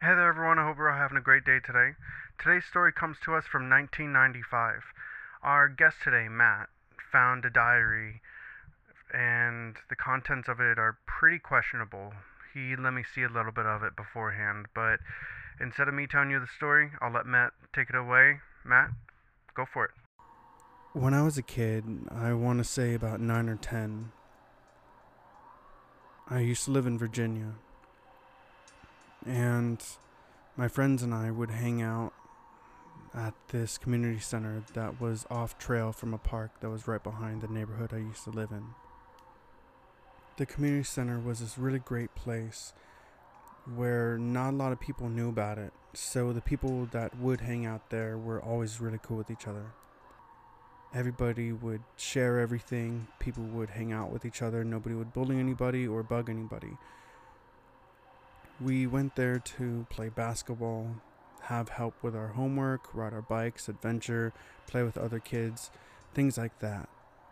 Hey there, everyone. I hope we're all having a great day today. Today's story comes to us from 1995. Our guest today, Matt, found a diary, and the contents of it are pretty questionable. He let me see a little bit of it beforehand, but instead of me telling you the story, I'll let Matt take it away. Matt, go for it. When I was a kid, I want to say about 9 or 10, I used to live in Virginia, and my friends and I would hang out at this community center that was off trail from a park that was right behind the neighborhood I used to live in. The community center was this really great place where not a lot of people knew about it, so the people that would hang out there were always really cool with each other. Everybody would share everything, people would hang out with each other, nobody would bully anybody or bug anybody. We went there to play basketball, have help with our homework, ride our bikes, adventure, play with other kids, things like that.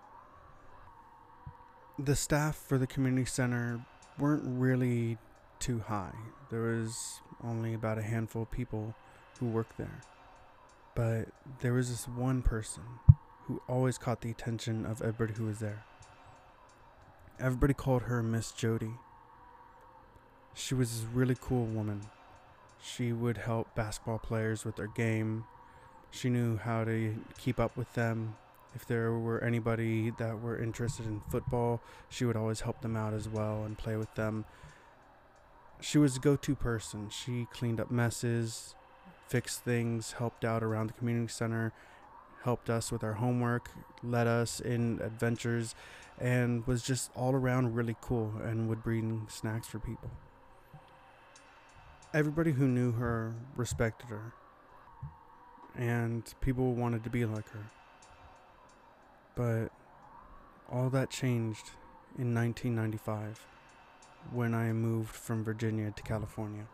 The staff for the community center weren't really too high. There was only about a handful of people who worked there. But there was this one person who always caught the attention of everybody who was there. Everybody called her Miss Jody. She was this really cool woman. She would help basketball players with their game. She knew how to keep up with them. If there were anybody that were interested in football, she would always help them out as well and play with them. She was a go-to person. She cleaned up messes, fixed things, helped out around the community center, helped us with our homework, led us in adventures, and was just all around really cool and would bring snacks for people. Everybody who knew her respected her, and people wanted to be like her. But all that changed in 1995 when I moved from Virginia to California.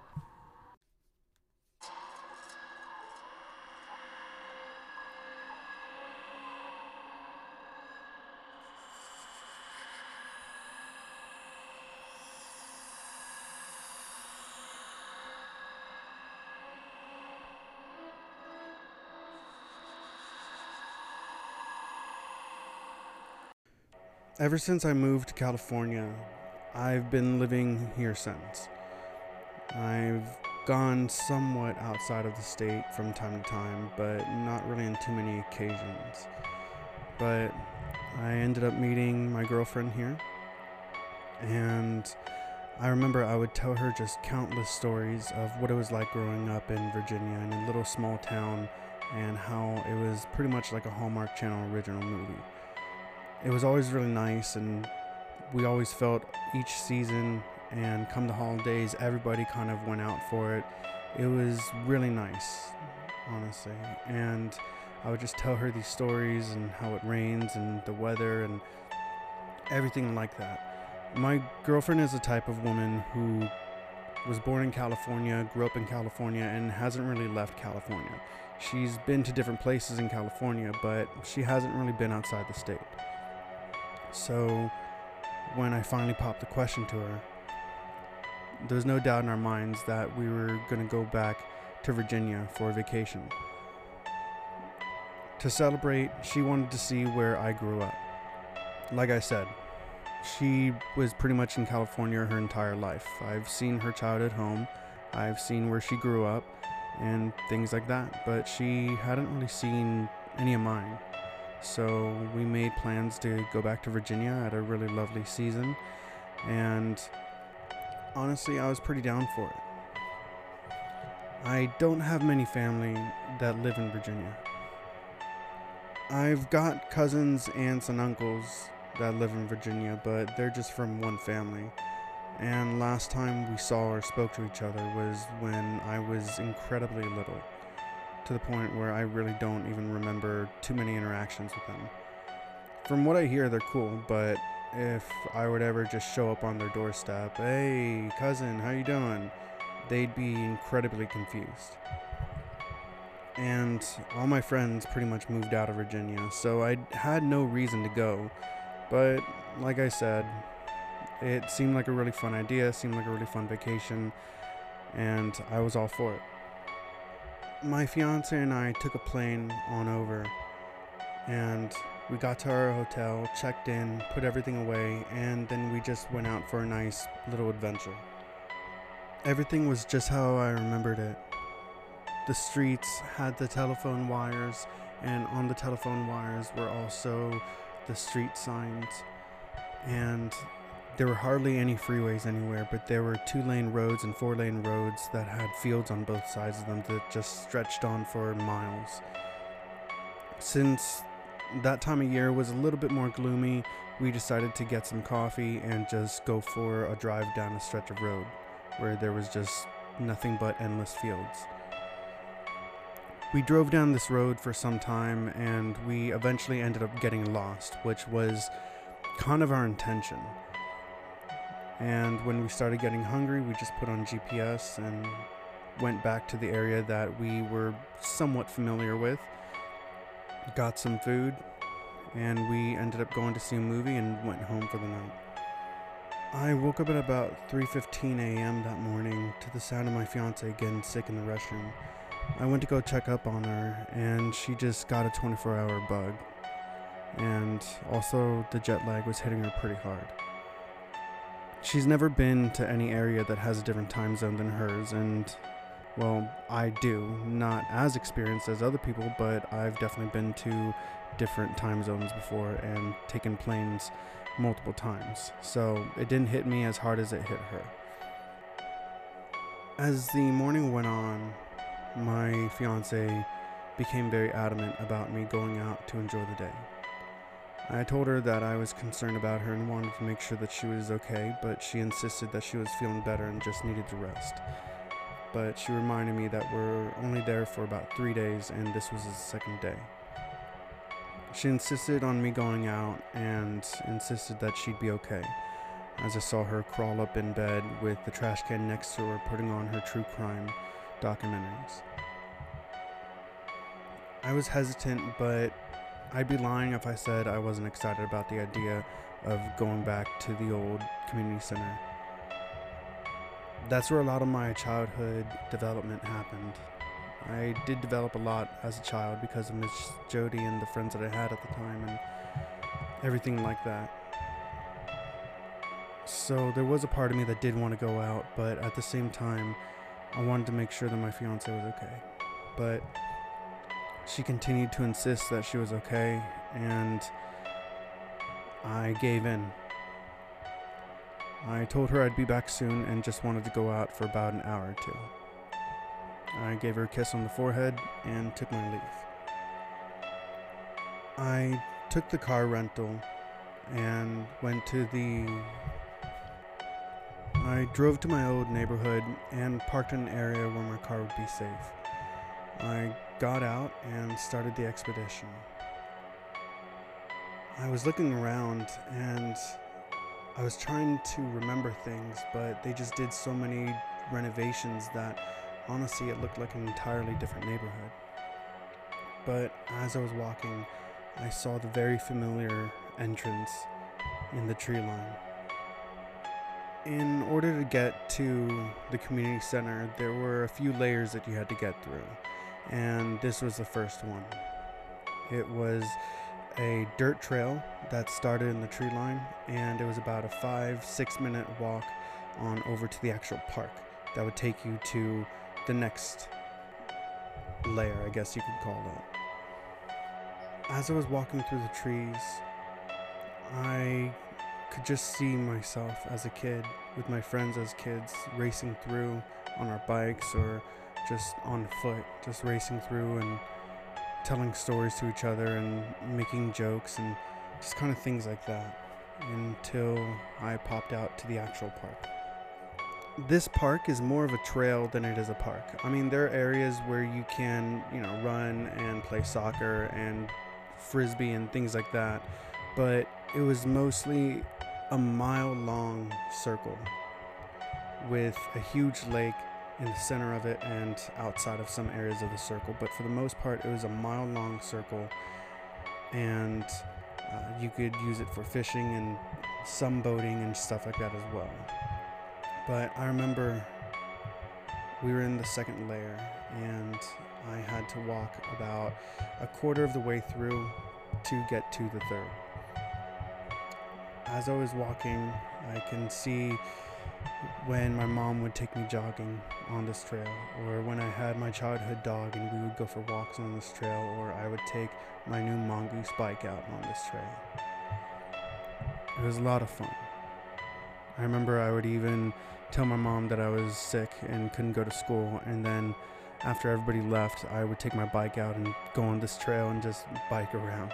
Ever since I moved to California, I've been living here since. I've gone somewhat outside of the state from time to time, but not really on too many occasions. But I ended up meeting my girlfriend here, and I remember I would tell her just countless stories of what it was like growing up in Virginia in a little small town and how it was pretty much like a Hallmark Channel original movie. It was always really nice, and we always felt each season and come the holidays, everybody kind of went out for it. It was really nice, honestly. And I would just tell her these stories and how it rains and the weather and everything like that. My girlfriend is the type of woman who was born in California, grew up in California, and hasn't really left California. She's been to different places in California, but she hasn't really been outside the state. So when I finally popped the question to her, there was no doubt in our minds that we were going to go back to Virginia for a vacation. To celebrate, she wanted to see where I grew up. Like I said, she was pretty much in California her entire life. I've seen her childhood home, I've seen where she grew up, and things like that, but she hadn't really seen any of mine. So we made plans to go back to Virginia at a really lovely season, and honestly, I was pretty down for it. I don't have many family that live in Virginia. I've got cousins, aunts, and uncles that live in Virginia, but they're just from one family. And last time we saw or spoke to each other was when I was incredibly little, to the point where I really don't even remember too many interactions with them. From what I hear, they're cool, but if I would ever just show up on their doorstep, "Hey, cousin, how you doing?" they'd be incredibly confused. And all my friends pretty much moved out of Virginia, so I had no reason to go. But like I said, it seemed like a really fun idea, seemed like a really fun vacation, and I was all for it. My fiance and I took a plane on over, and we got to our hotel, checked in, put everything away, and then we just went out for a nice little adventure. Everything was just how I remembered it. The streets had the telephone wires, and on the telephone wires were also the street signs. And there were hardly any freeways anywhere, but there were 2-lane roads and 4-lane roads that had fields on both sides of them that just stretched on for miles. Since that time of year was a little bit more gloomy, we decided to get some coffee and just go for a drive down a stretch of road where there was just nothing but endless fields. We drove down this road for some time, and we eventually ended up getting lost, which was kind of our intention. And when we started getting hungry, we just put on GPS and went back to the area that we were somewhat familiar with, got some food, and we ended up going to see a movie and went home for the night. I woke up at about 3:15 a.m. that morning to the sound of my fiance getting sick in the restroom. I went to go check up on her, and she just got a 24-hour bug. And also the jet lag was hitting her pretty hard. She's never been to any area that has a different time zone than hers, and, well, I do. Not as experienced as other people, but I've definitely been to different time zones before and taken planes multiple times, so it didn't hit me as hard as it hit her. As the morning went on, my fiance became very adamant about me going out to enjoy the day. I told her that I was concerned about her and wanted to make sure that she was okay, but she insisted that she was feeling better and just needed to rest. But she reminded me that we're only there for about 3 days and this was the second day. She insisted on me going out and insisted that she'd be okay, as I saw her crawl up in bed with the trash can next to her putting on her true crime documentaries. I was hesitant, but I'd be lying if I said I wasn't excited about the idea of going back to the old community center. That's where a lot of my childhood development happened. I did develop a lot as a child because of Miss Jody and the friends that I had at the time and everything like that. So there was a part of me that did want to go out, but at the same time, I wanted to make sure that my fiance was okay. But she continued to insist that she was okay, and I gave in. I told her I'd be back soon and just wanted to go out for about an hour or two. I gave her a kiss on the forehead and took my leave. I took the car rental and I drove to my old neighborhood and parked in an area where my car would be safe. I got out and started the expedition. I was looking around and I was trying to remember things, but they just did so many renovations that honestly it looked like an entirely different neighborhood. But as I was walking, I saw the very familiar entrance in the tree line. In order to get to the community center, there were a few layers that you had to get through, and this was the first one. It was a dirt trail that started in the tree line, and it was about a 5-6 minute walk on over to the actual park that would take you to the next layer, I guess you could call it. As I was walking through the trees, I could just see myself as a kid with my friends as kids racing through on our bikes or just on foot, just racing through and telling stories to each other and making jokes and just kind of things like that until I popped out to the actual park. This park is more of a trail than it is a park. I mean, there are areas where you can, run and play soccer and frisbee and things like that, but it was mostly a mile-long circle with a huge lake in the center of it and outside of some areas of the circle. But for the most part, it was a mile-long circle, and you could use it for fishing and some boating and stuff like that as well. But I remember We were in the second layer, and I had to walk about a quarter of the way through to get to the third. As I was walking, I can see when my mom would take me jogging on this trail, or when I had my childhood dog and we would go for walks on this trail, or I would take my new mongoose bike out on this trail. It was a lot of fun. I remember I would even tell my mom that I was sick and couldn't go to school, and then after everybody left, I would take my bike out and go on this trail and just bike around.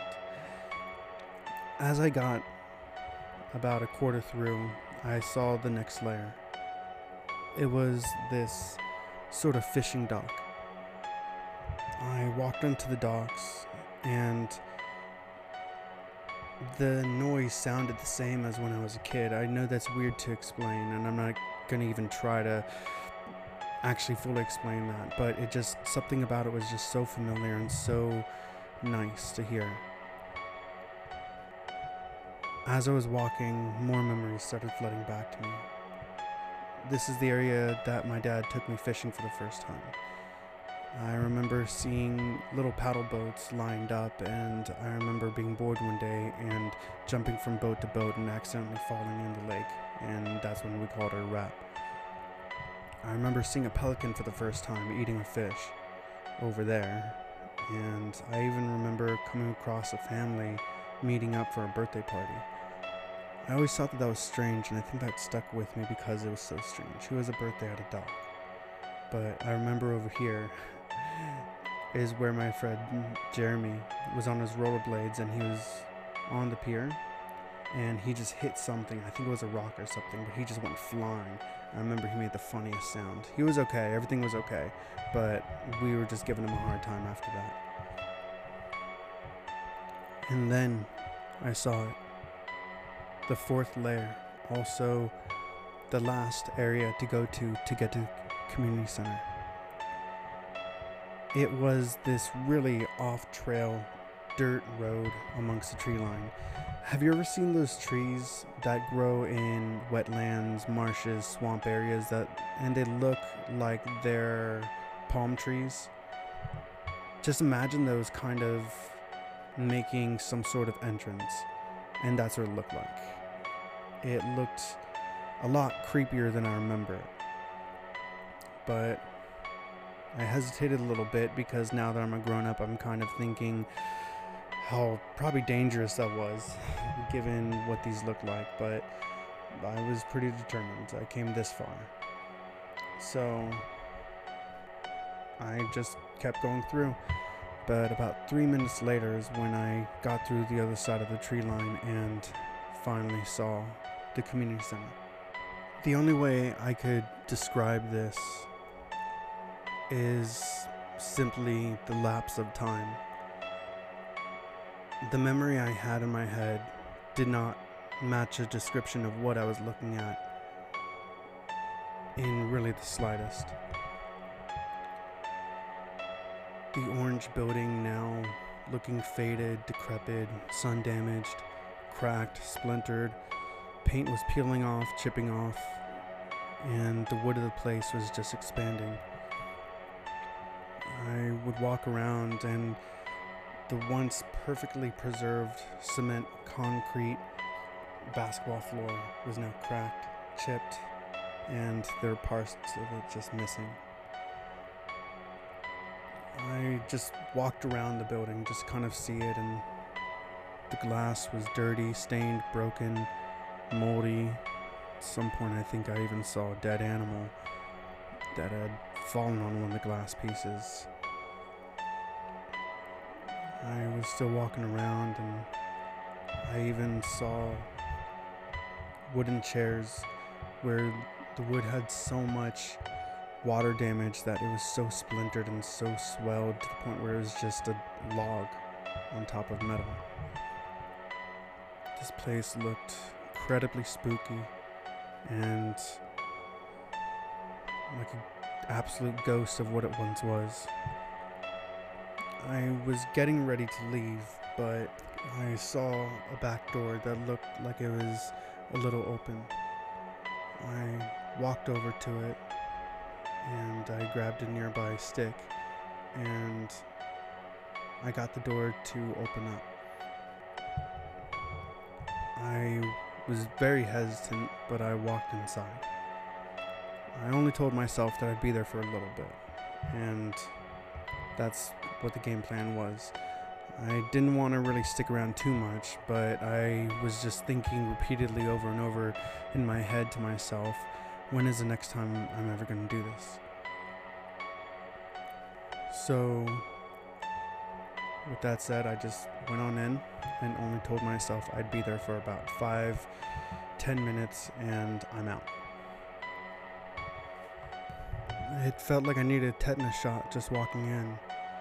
As I got about a quarter through, I saw the next layer. It was this sort of fishing dock. I walked onto the docks, and the noise sounded the same as when I was a kid. I know that's weird to explain, and I'm not gonna even try to actually fully explain that, but it just, something about it was just so familiar and so nice to hear. As I was walking, more memories started flooding back to me. This is the area that my dad took me fishing for the first time. I remember seeing little paddle boats lined up, and I remember being bored one day and jumping from boat to boat and accidentally falling in the lake, and that's when we called it a wrap. I remember seeing a pelican for the first time eating a fish over there, and I even remember coming across a family meeting up for a birthday party. I always thought that was strange, and I think that stuck with me because it was so strange. It was a birthday at a dock. But I remember over here is where my friend Jeremy was on his rollerblades, and he was on the pier, and he just hit something. I think it was a rock or something, but he just went flying. I remember he made the funniest sound. He was okay, everything was okay, but we were just giving him a hard time after that. And then I saw it. The fourth layer, also the last area to go to get to community center. It was this really off-trail dirt road amongst the tree line. Have you ever seen those trees that grow in wetlands, marshes, swamp areas and they look like they're palm trees? Just imagine those kind of making some sort of entrance, and that's what it looked like. It looked a lot creepier than I remember, but I hesitated a little bit because now that I'm a grown-up, I'm kind of thinking how probably dangerous that was given what these look like, but I was pretty determined. I came this far, so I just kept going through. But about 3 minutes later is when I got through the other side of the tree line and finally saw the community center. The only way I could describe this is simply the lapse of time. The memory I had in my head did not match a description of what I was looking at in really the slightest. The orange building now looking faded, decrepit, sun damaged, cracked, splintered. Paint was peeling off, chipping off, and the wood of the place was just expanding. I would walk around, and the once perfectly preserved cement concrete basketball floor was now cracked, chipped, and there were parts of it just missing. I just walked around the building, just kind of see it, and the glass was dirty, stained, broken, moldy. At some point I think I even saw a dead animal that had fallen on one of the glass pieces. I was still walking around, and I even saw wooden chairs where the wood had so much water damage that it was so splintered and so swelled to the point where it was just a log on top of metal. This place looked incredibly spooky and like an absolute ghost of what it once was. I was getting ready to leave, but I saw a back door that looked like it was a little open. I walked over to it, and I grabbed a nearby stick, and I got the door to open up. I was very hesitant, but I walked inside. I only told myself that I'd be there for a little bit, and that's what the game plan was. I didn't want to really stick around too much, but I was just thinking repeatedly over and over in my head to myself, when is the next time I'm ever going to do this? So, with that said, I just went on in and only told myself I'd be there for about 5-10 minutes and I'm out. It felt like I needed a tetanus shot just walking in.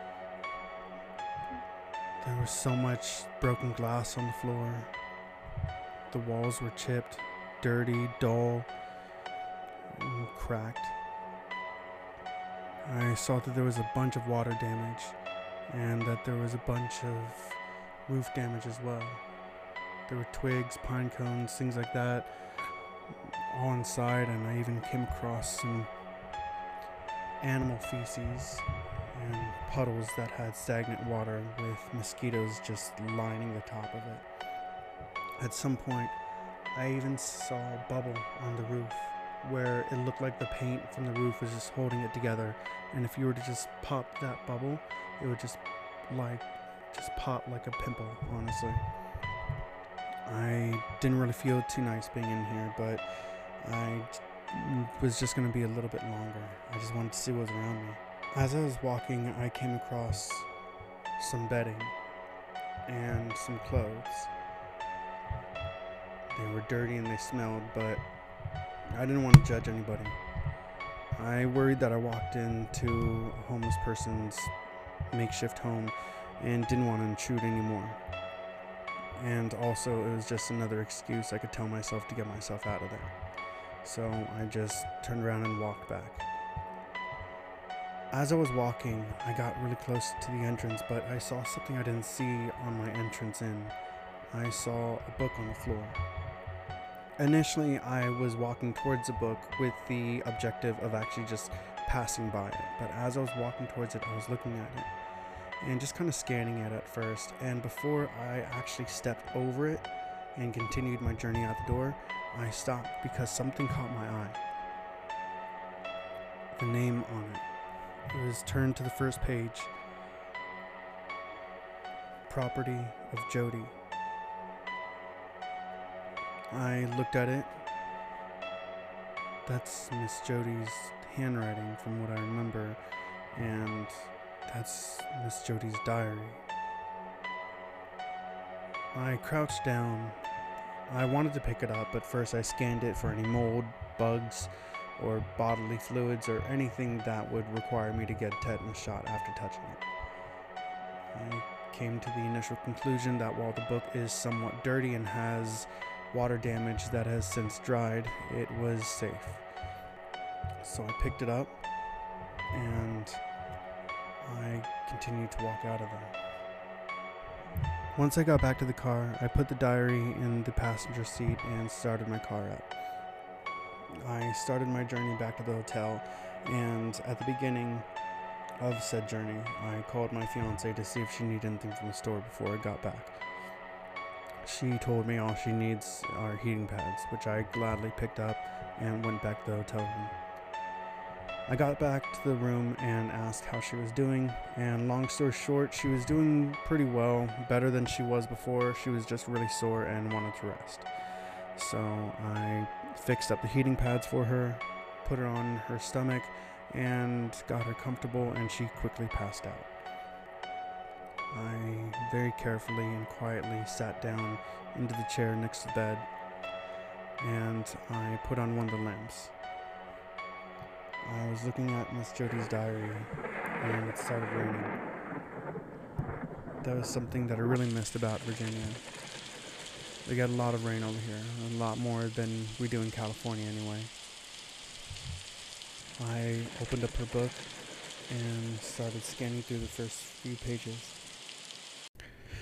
There was so much broken glass on the floor. The walls were chipped, dirty, dull, and cracked. I saw that there was a bunch of water damage and that there was a bunch of roof damage as well. There were twigs, pine cones, things like that all inside, and I even came across some animal feces and puddles that had stagnant water with mosquitoes just lining the top of it. At some point, I even saw a bubble on the roof where it looked like the paint from the roof was just holding it together, and if you were to just pop that bubble, it would just pop like a pimple, honestly. I didn't really feel too nice being in here, but I was just going to be a little bit longer. I just wanted to see what was around me. As I was walking, I came across some bedding and some clothes. They were dirty and they smelled, but I didn't want to judge anybody. I worried that I walked into a homeless person's makeshift home and didn't want to intrude anymore. And also, it was just another excuse I could tell myself to get myself out of there. So I just turned around and walked back. As I was walking, I got really close to the entrance, but I saw something I didn't see on my entrance in. I saw a book on the floor. Initially, I was walking towards the book with the objective of actually just passing by it, but as I was walking towards it, I was looking at it and just kind of scanning it at first, and before I actually stepped over it and continued my journey out the door, I stopped because something caught my eye. The name on it. It was turned to the first page. Property of Jody. I looked at it. That's Miss Jody's handwriting from what I remember, and that's Miss Jody's diary. I crouched down. I wanted to pick it up, but first I scanned it for any mold, bugs, or bodily fluids, or anything that would require me to get a tetanus shot after touching it. I came to the initial conclusion that while the book is somewhat dirty and has water damage that has since dried, it was safe. So I picked it up, and I continued to walk out of there. Once I got back to the car, I put the diary in the passenger seat and started my car up. I started my journey back to the hotel, and at the beginning of said journey, I called my fiance to see if she needed anything from the store before I got back. She told me all she needs are heating pads, which I gladly picked up and went back to the hotel room. I got back to the room and asked how she was doing, and long story short, she was doing pretty well, better than she was before. She was just really sore and wanted to rest. So I fixed up the heating pads for her, put her on her stomach, and got her comfortable, and she quickly passed out. I very carefully and quietly sat down into the chair next to the bed, and I put on one of the lamps. I was looking at Miss Jody's diary, and it started raining. That was something that I really missed about Virginia. We got a lot of rain over here, a lot more than we do in California anyway. I opened up her book and started scanning through the first few pages.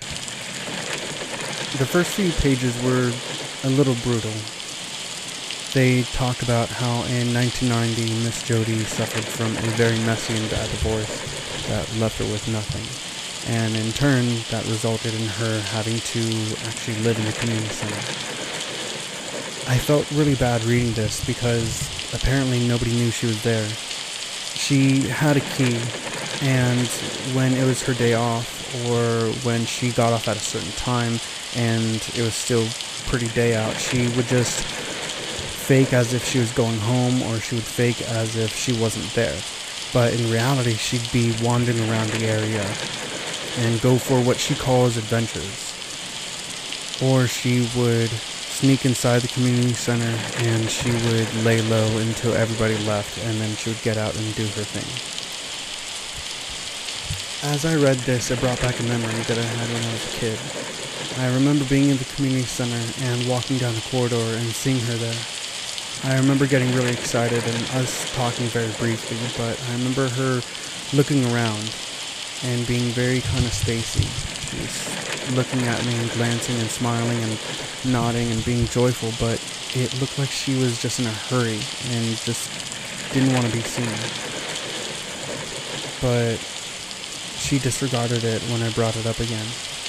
The first few pages were a little brutal. They talked about how in 1990 Miss Jody suffered from a very messy and bad divorce that left her with nothing. And in turn, that resulted in her having to actually live in the community center. I felt really bad reading this because apparently nobody knew she was there. She had a key, and when it was her day off, or when she got off at a certain time and it was still pretty day out, she would just fake as if she was going home, or she would fake as if she wasn't there. But in reality, she'd be wandering around the area and go for what she calls adventures. Or she would sneak inside the community center and she would lay low until everybody left, and then she would get out and do her thing. As I read this, it brought back a memory that I had when I was a kid. I remember being in the community center and walking down the corridor and seeing her there. I remember getting really excited and us talking very briefly, but I remember her looking around and being very kind of spacey. She was looking at me and glancing and smiling and nodding and being joyful, but it looked like she was just in a hurry and just didn't want to be seen. But she disregarded it when I brought it up again.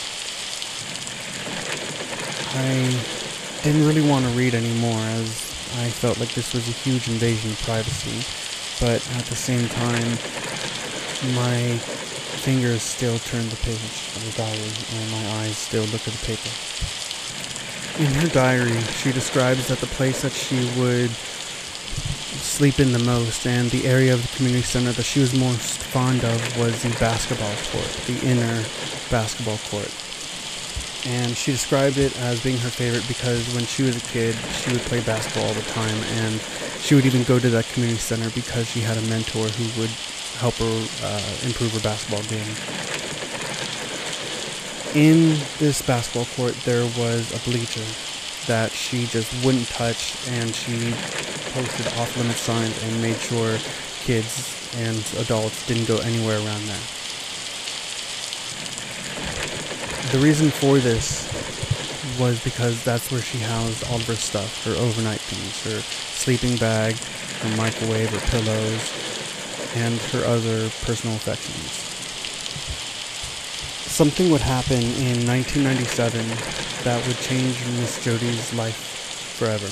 I didn't really want to read anymore, as I felt like this was a huge invasion of privacy, but at the same time, my fingers still turned the page of the diary and my eyes still looked at the paper. In her diary, she describes that the place that she would sleep in the most and the area of the community center that she was most fond of was the basketball court, the inner basketball court. And she described it as being her favorite because when she was a kid, she would play basketball all the time, and she would even go to that community center because she had a mentor who would help her improve her basketball game. In this basketball court, there was a bleacher that she just wouldn't touch, and she posted off-limit signs and made sure kids and adults didn't go anywhere around there. The reason for this was because that's where she housed all of her stuff, her overnight things, her sleeping bag, her microwave, her pillows, and her other personal affections. Something would happen in 1997 that would change Miss Jody's life forever.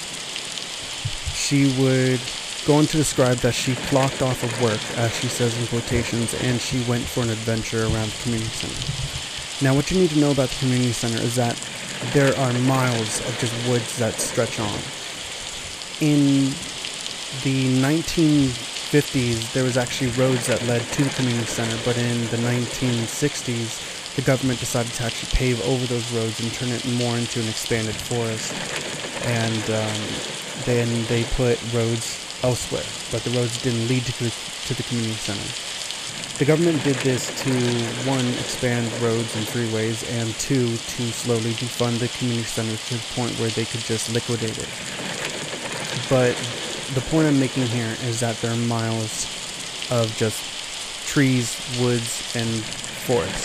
She would go on to describe that she clocked off of work, as she says in quotations, and she went for an adventure around the community center. Now, what you need to know about the community center is that there are miles of just woods that stretch on. In the 1950s, there was actually roads that led to the community center, but in the 1960s, the government decided to actually pave over those roads and turn it more into an expanded forest. And then they put roads elsewhere, but the roads didn't lead to the community center. The government did this to, one, expand roads and freeways, and two, to slowly defund the community center to the point where they could just liquidate it. But the point I'm making here is that there are miles of just trees, woods, and forest.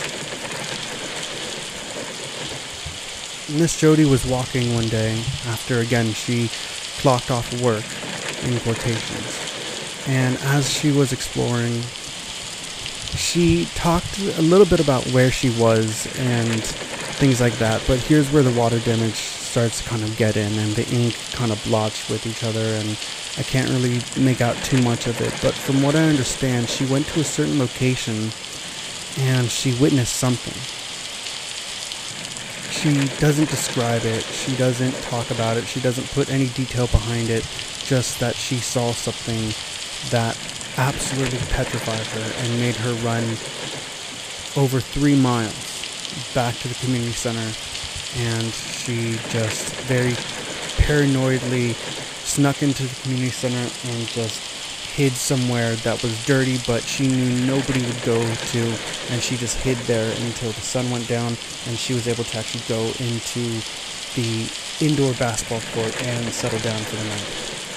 Miss Jody was walking one day after, again, she clocked off work, in quotations. And as she was exploring, she talked a little bit about where she was and things like that, but here's where the water damage starts to kind of get in and the ink kind of blotched with each other, and I can't really make out too much of it, but from what I understand, she went to a certain location and she witnessed something. She doesn't describe it, she doesn't talk about it, she doesn't put any detail behind it, just that she saw something that absolutely petrified her and made her run over 3 miles back to the community center, and she just very paranoidly snuck into the community center and just hid somewhere that was dirty, but she knew nobody would go to, and she just hid there until the sun went down and she was able to actually go into the indoor basketball court and settle down for the night.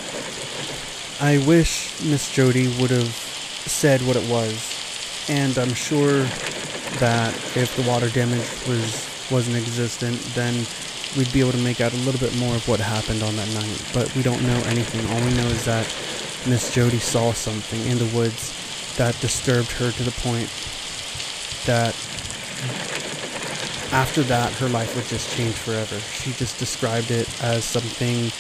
I wish Miss Jody would have said what it was, and I'm sure that if the water damage wasn't existent, then we'd be able to make out a little bit more of what happened on that night, but we don't know anything. All we know is that Miss Jody saw something in the woods that disturbed her to the point that after that, her life would just change forever. She just described it as something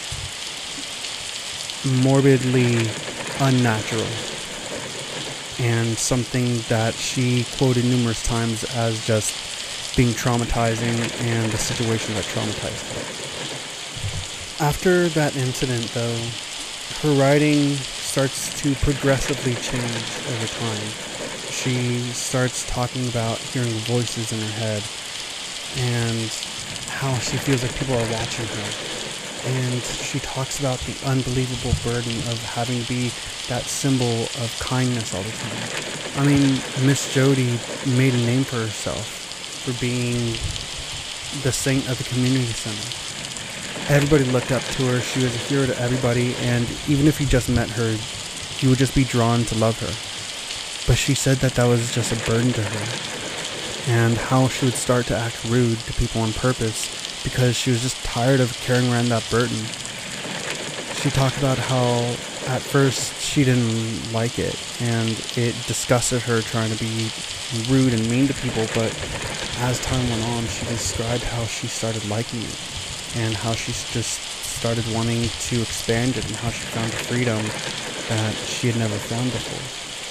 morbidly unnatural and something that she quoted numerous times as just being traumatizing and a situation that traumatized her. After that incident, though, her writing starts to progressively change over time. She starts talking about hearing voices in her head and how she feels like people are watching her. And she talks about the unbelievable burden of having to be that symbol of kindness all the time. I mean, Miss Jody made a name for herself for being the saint of the community center. Everybody looked up to her. She was a hero to everybody, and even if you just met her, you would just be drawn to love her. But she said that was just a burden to her, and how she would start to act rude to people on purpose because she was just tired of carrying around that burden. She talked about how at first she didn't like it, and it disgusted her trying to be rude and mean to people, but as time went on, she described how she started liking it, and how she just started wanting to expand it, and how she found the freedom that she had never found before.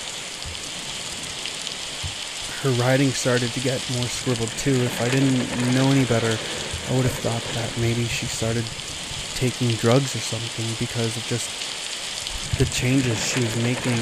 Her writing started to get more scribbled too. If I didn't know any better, I would have thought that maybe she started taking drugs or something because of just the changes she was making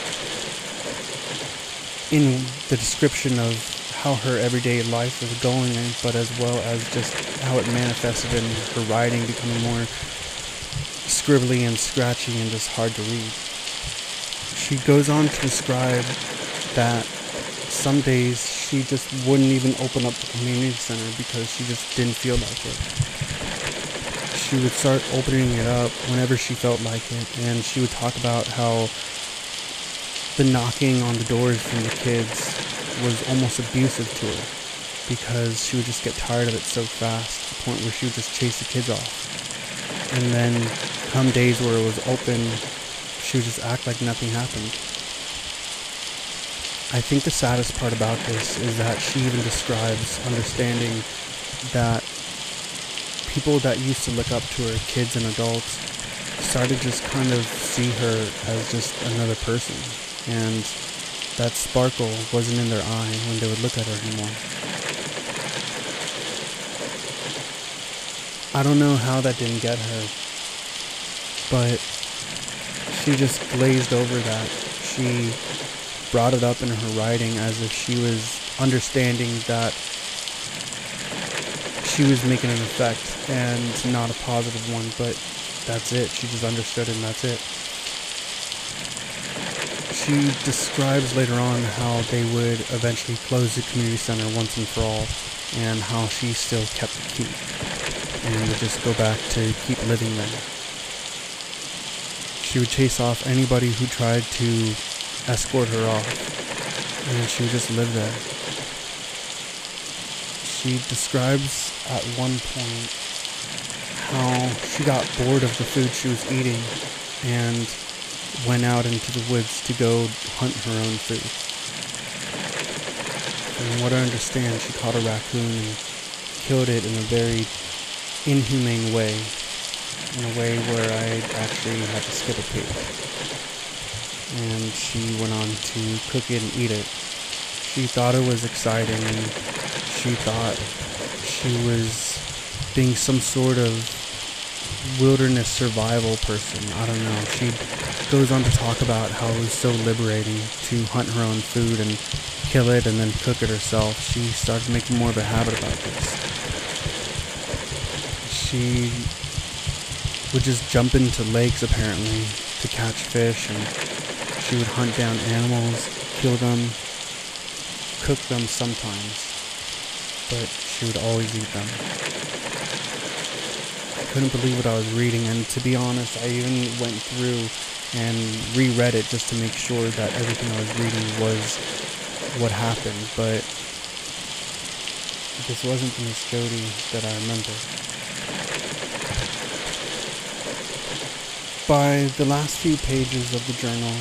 in the description of how her everyday life was going, but as well as just how it manifested in her writing becoming more scribbly and scratchy and just hard to read. She goes on to describe that some days she just wouldn't even open up the community center because she just didn't feel like it. She would start opening it up whenever she felt like it, and she would talk about how the knocking on the doors from the kids was almost abusive to her because she would just get tired of it so fast to the point where she would just chase the kids off. And then come days where it was open, she would just act like nothing happened. I think the saddest part about this is that she even describes understanding that people that used to look up to her, kids and adults, started to just kind of see her as just another person, and that sparkle wasn't in their eye when they would look at her anymore. I don't know how that didn't get her, but she just glazed over that. She brought it up in her writing as if she was understanding that she was making an effect and not a positive one, but that's it. She just understood it and that's it. She describes later on how they would eventually close the community center once and for all, and how she still kept the key and would just go back to keep living there. She would chase off anybody who tried to escort her off, and she would just live there. She describes at one point how she got bored of the food she was eating and went out into the woods to go hunt her own food. From what I understand, she caught a raccoon and killed it in a very inhumane way, in a way where I actually had to skip a page. And she went on to cook it and eat it. She thought it was exciting, and she thought she was being some sort of wilderness survival person. I don't know. She goes on to talk about how it was so liberating to hunt her own food and kill it and then cook it herself. She started making more of a habit about this. She would just jump into lakes apparently to catch fish, and she would hunt down animals, kill them, cook them sometimes, but she would always eat them. I couldn't believe what I was reading, and to be honest, I even went through and reread it just to make sure that everything I was reading was what happened, but this wasn't the Miss Jody that I remember. By the last few pages of the journal,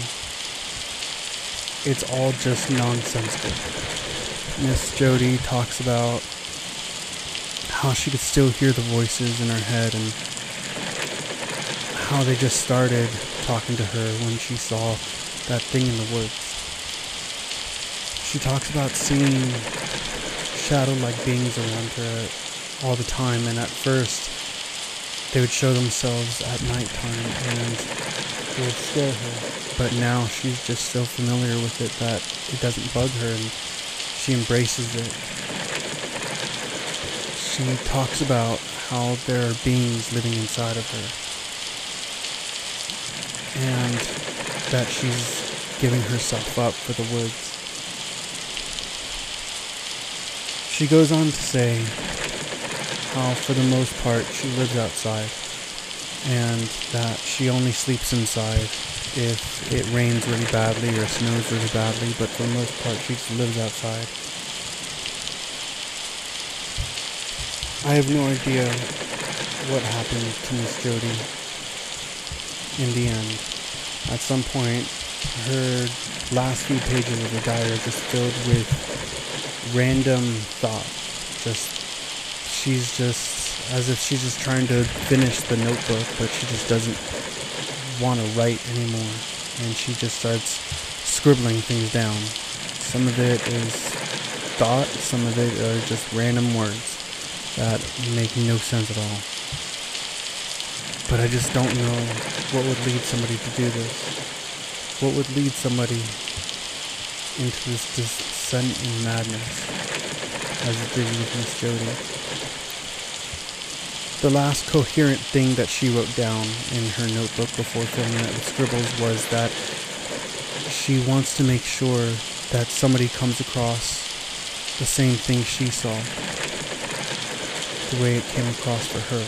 it's all just nonsensical. Miss Jody talks about how she could still hear the voices in her head and how they just started talking to her when she saw that thing in the woods. She talks about seeing shadow-like beings around her all the time, and at first they would show themselves at nighttime and it would scare her. But now she's just so familiar with it that it doesn't bug her and she embraces it. She talks about how there are beings living inside of her and that she's giving herself up for the woods. She goes on to say how for the most part she lives outside and that she only sleeps inside if it rains really badly or snows really badly, but for the most part she just lives outside. I have no idea what happened to Miss Jody in the end. At some point, her last few pages of the diary are just filled with random thoughts. She's just as if she's just trying to finish the notebook, but she just doesn't want to write anymore, and she just starts scribbling things down. Some of it is thought, some of it are just random words that make no sense at all. But I just don't know what would lead somebody to do this. What would lead somebody into this descent in madness, as it did with Miss Jody. The last coherent thing that she wrote down in her notebook before filling it with scribbles was that she wants to make sure that somebody comes across the same thing she saw, the way it came across for her.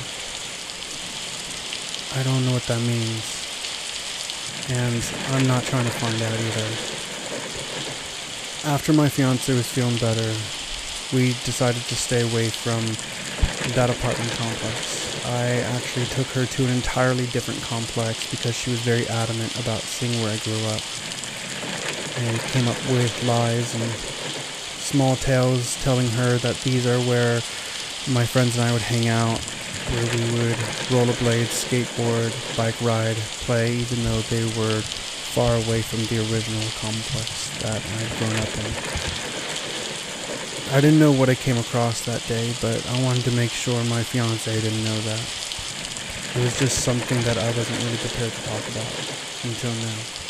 I don't know what that means, and I'm not trying to find out either. After my fiance was feeling better, we decided to stay away from that apartment complex. I actually took her to an entirely different complex because she was very adamant about seeing where I grew up. And came up with lies and small tales telling her that these are where my friends and I would hang out, where we would rollerblade, skateboard, bike ride, play, even though they were far away from the original complex that I'd grown up in. I didn't know what I came across that day, but I wanted to make sure my fiance didn't know that. It was just something that I wasn't really prepared to talk about until now.